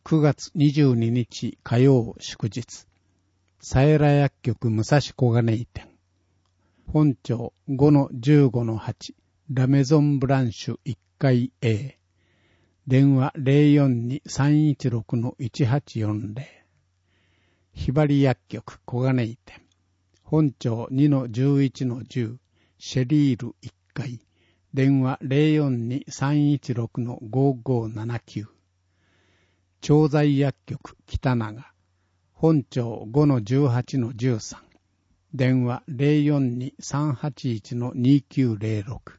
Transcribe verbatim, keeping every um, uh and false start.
くがつにじゅうににち火曜祝日、佐永薬局武蔵小金井店、本庁 ごのじゅうごのはち ラメゾンブランシュいっかい A、電話 ゼロよんに さんいちろく いちはちよんゼロ、ひばり薬局小金井店、本庁 にのじゅういちのじゅう シェリールいっかい、電話 ゼロよんに さんいちろく ごごななきゅう、調剤薬局北長、本庁 ごのじゅうはちのじゅうさん、電話 ゼロよんに さんはちいち にきゅうゼロろく、